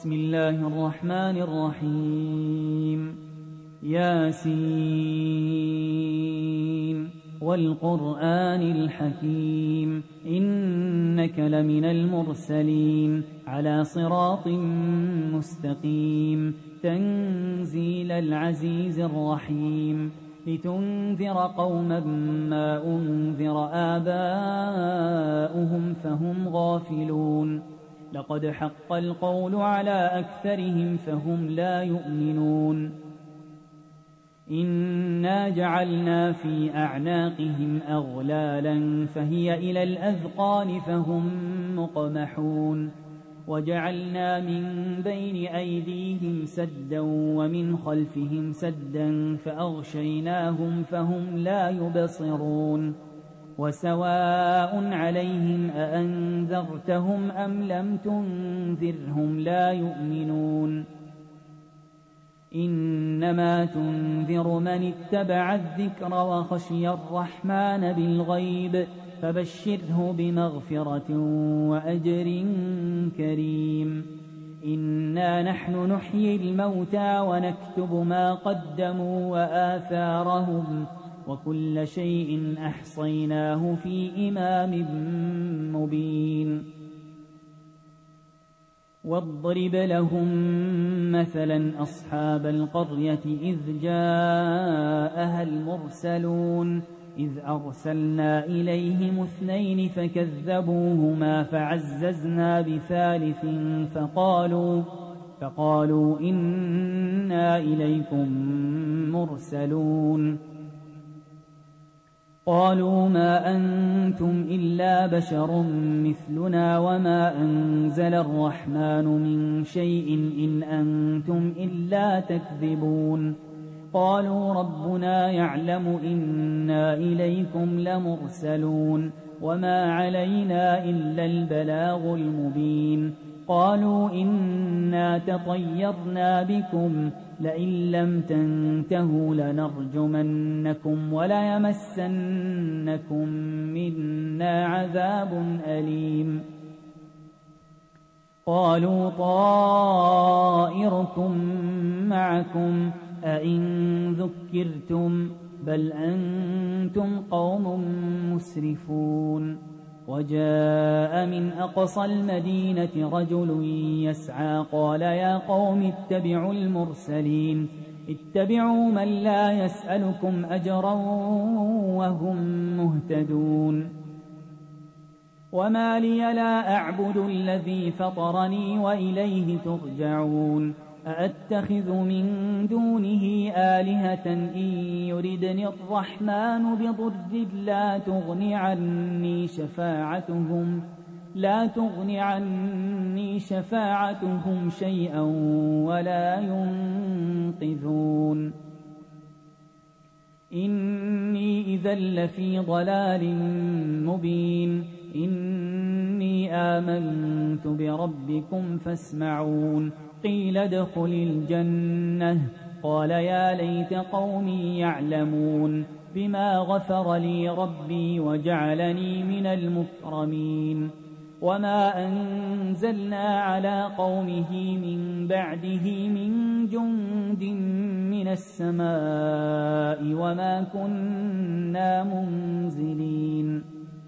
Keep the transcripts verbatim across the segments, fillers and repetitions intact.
بسم الله الرحمن الرحيم. ياسين والقرآن الحكيم إنك لمن المرسلين على صراط مستقيم تنزيل العزيز الرحيم لتنذر قوما ما أنذر آباؤهم فهم غافلون لقد حق القول على أكثرهم فهم لا يؤمنون إنا جعلنا في أعناقهم أغلالا فهي إلى الأذقان فهم مقمحون وجعلنا من بين أيديهم سدا ومن خلفهم سدا فأغشيناهم فهم لا يبصرون وسواء عليهم أأنذرتهم أم لم تنذرهم لا يؤمنون إنما تنذر من اتبع الذكر وخشي الرحمن بالغيب فبشره بمغفرة وأجر كريم إنا نحن نحيي الموتى ونكتب ما قدموا وآثارهم وكل شيء أحصيناه في إمام مبين واضرب لهم مثلا أصحاب القرية إذ جاءها المرسلون إذ أرسلنا إليهم اثنين فكذبوهما فعززنا بثالث فقالوا فقالوا إنا إليكم مرسلون قالوا ما أنتم إلا بشر مثلنا وما أنزل الرحمن من شيء إن أنتم إلا تكذبون قالوا ربنا يعلم إنا إليكم لمرسلون وما علينا إلا البلاغ المبين قالوا إنا تطيرنا بكم لئن لم تنتهوا لنرجمنكم وليمسنكم منا عذاب أليم قالوا طائركم معكم أئن ذكرتم بل أنتم قوم مسرفون وجاء من أقصى المدينة رجل يسعى قال يا قوم اتبعوا المرسلين اتبعوا من لا يسألكم أجرا وهم مهتدون وما لي لا أعبد الذي فطرني وإليه ترجعون أأتخذ من دونه آلهة إن يردني الرحمن بضر لا تغن عني شفاعتهم لا تغن عني شفاعتهم شيئا ولا ينقذون إني إذا لفي ضلال مبين إني آمنت بربكم فاسمعون قيل ادخل الجنة قال يا ليت قومي يعلمون بما غفر لي ربي وجعلني من المكرمين وما أنزلنا على قومه من بعده من جند من السماء وما كنا منزلين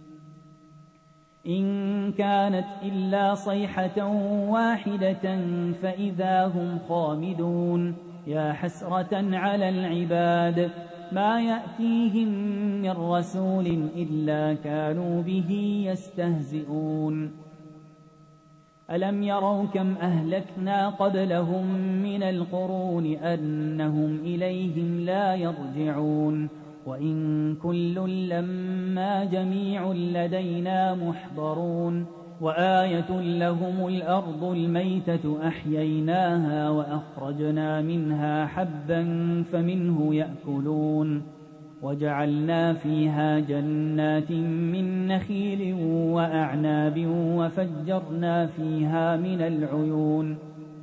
إن كانت إلا صيحة واحدة فإذا هم خامدون يا حسرة على العباد ما يأتيهم من رسول إلا كانوا به يستهزئون ألم يروا كم أهلكنا قبلهم من القرون أنهم إليهم لا يرجعون وإن كل لما جميع لدينا محضرون وآية لهم الأرض الميتة أحييناها وأخرجنا منها حبا فمنه يأكلون وجعلنا فيها جنات من نخيل وأعناب وفجرنا فيها من العيون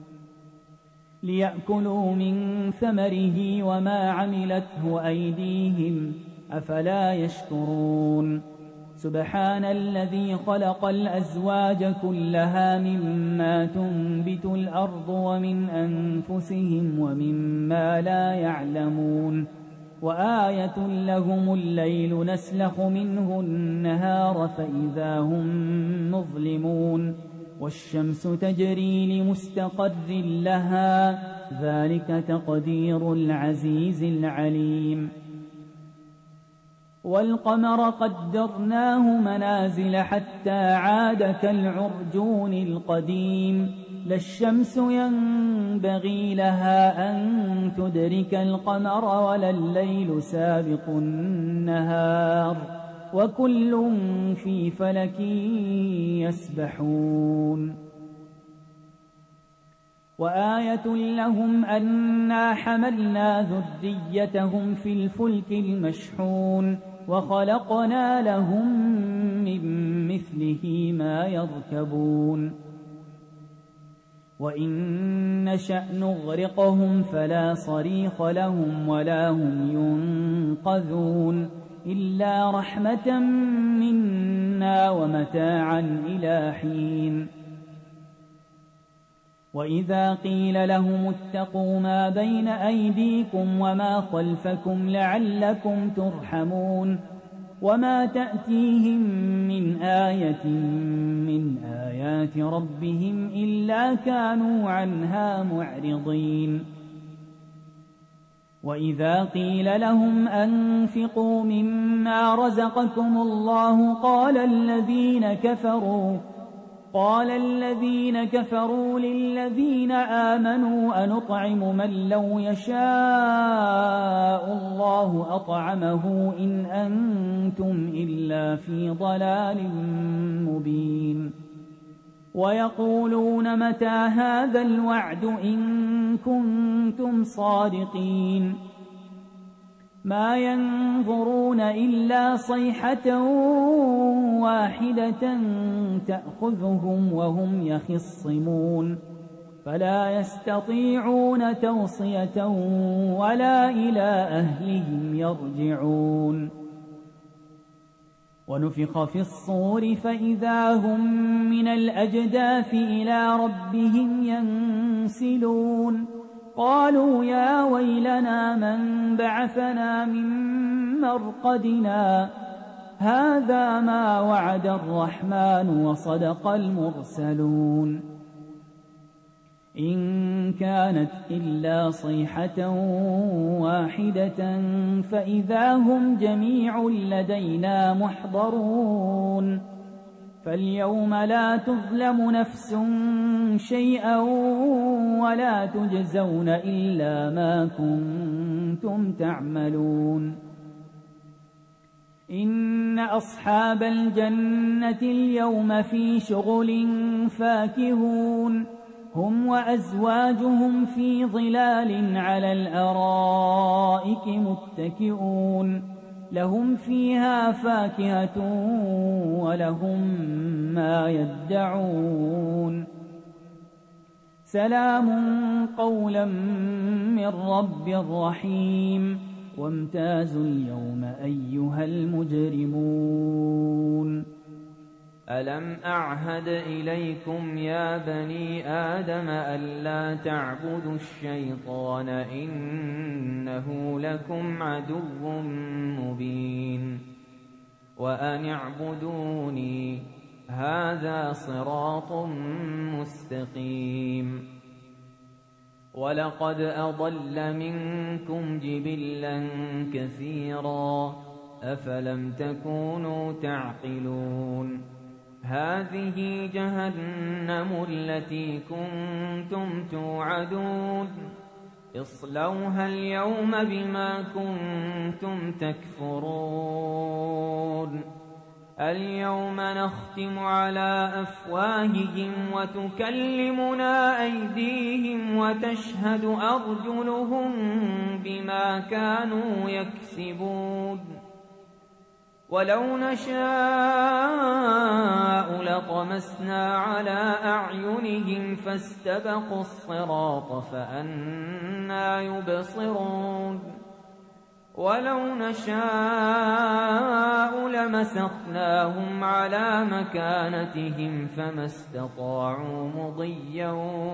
ليأكلوا من ثمره وما عملته أيديهم أفلا يشكرون سبحان الذي خلق الأزواج كلها مما تنبت الأرض ومن أنفسهم ومما لا يعلمون وآية لهم الليل نسلخ منه النهار فإذا هم مظلمون والشمس تجري لمستقر لها ذلك تقدير العزيز العليم والقمر قدرناه منازل حتى عاد كالعرجون القديم لا الشمس ينبغي لها أن تدرك القمر ولا الليل سابق النهار وكل في فلك يسبحون وآية لهم أنا حملنا ذريتهم في الفلك المشحون وخلقنا لهم من مثله ما يركبون وإن نشأ نغرقهم فلا صريخ لهم ولا هم ينقذون إلا رحمة منا ومتاعا إلى حين وإذا قيل لهم اتقوا ما بين أيديكم وما خلفكم لعلكم ترحمون وما تأتيهم من آية من آيات ربهم إلا كانوا عنها معرضين وإذا قيل لهم أنفقوا مما رزقكم الله قال الذين كفروا قال الذين كفروا للذين آمنوا أنطعم من لو يشاء الله أطعمه إن أنتم إلا في ضلال مبين ويقولون متى هذا الوعد إن كنتم صادقين ما ينظرون إلا صيحة واحدة تأخذهم وهم يخصمون فلا يستطيعون توصية ولا إلى أهلهم يرجعون ونفخ في الصور فإذا هم من الأجداث إلى ربهم ينسلون قالوا يا ويلنا من بعثنا من مرقدنا هذا ما وعد الرحمن وصدق المرسلون إن كانت إلا صيحة واحدة فإذا هم جميع لدينا محضرون فاليوم لا تظلم نفس شيئا ولا تجزون إلا ما كنتم تعملون إن أصحاب الجنة اليوم في شغل فاكهون هم وأزواجهم في ظلال على الأرائك متكئون لهم فيها فاكهة ولهم ما يدعون سلام قولا من رب رحيم وامتازوا اليوم أيها المجرمون ألم أعهد إليكم يا بني آدم ألا تعبدوا الشيطان إنه لكم عدو مبين وأن اعبدوني هذا صراط مستقيم ولقد أضل منكم جبلا كثيرا أفلم تكونوا تعقلون هذه جهنم التي كنتم توعدون اصلوها اليوم بما كنتم تكفرون اليوم نختم على أفواههم وتكلمنا أيديهم وتشهد أرجلهم بما كانوا يكسبون ولو نشاء لطمسنا على أعينهم فاستبقوا الصراط فأنى يبصرون ولو نشاء لمسخناهم على مكانتهم فما استطاعوا مضيا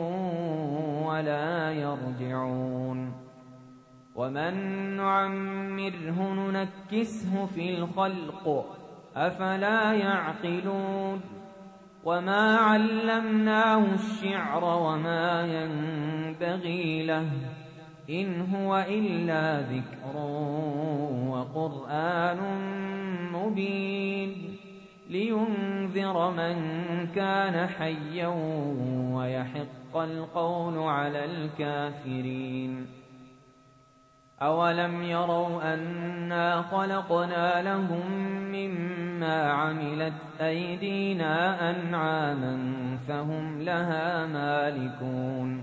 ولا يرجعون ومن نعمره ننكسه في الخلق أفلا يعقلون وما علمناه الشعر وما ينبغي له إن هو إلا ذكر وقرآن مبين لينذر من كان حيا ويحق القول على الكافرين أولم يروا أنا خلقنا لهم مما عملت أيدينا أنعاما فهم لها مالكون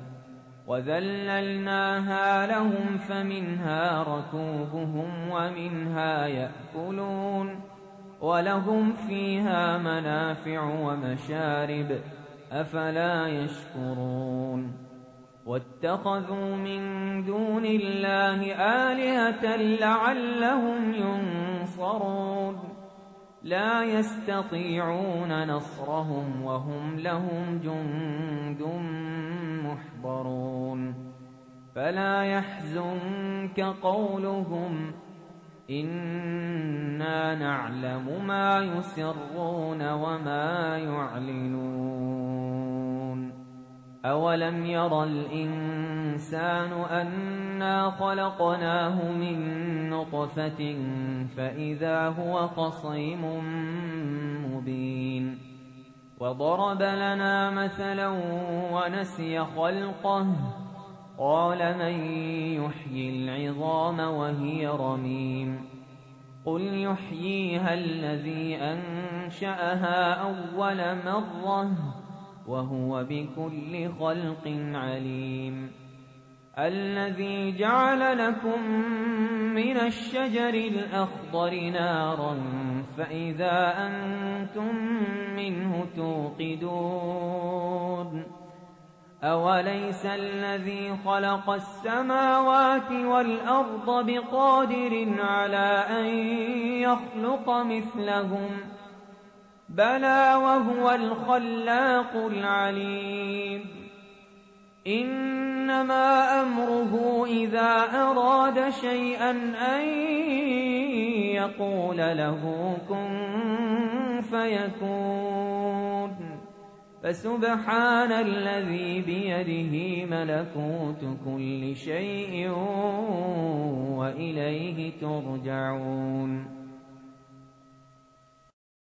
وذللناها لهم فمنها ركوبهم ومنها يأكلون ولهم فيها منافع ومشارب أفلا يشكرون واتخذوا من دون الله آلهة لعلهم ينصرون لا يستطيعون نصرهم وهم لهم جند محضرون فلا يحزنك قولهم إنا نعلم ما يسرون وما يعلنون أولم ير الإنسان أنا خلقناه من نطفة فإذا هو خصيم مبين وضرب لنا مثلا ونسي خلقه قال من يحيي العظام وهي رميم قل يحييها الذي أنشأها أول مرة وهو بكل خلق عليم الذي جعل لكم من الشجر الأخضر نارا فإذا أنتم منه توقدون أوليس الذي خلق السماوات والأرض بقادر على أن يخلق مثلهم بلى وهو الخلاق العليم إنما أمره إذا أراد شيئا أن يقول له كن فيكون فسبحان الذي بيده ملكوت كل شيء وإليه ترجعون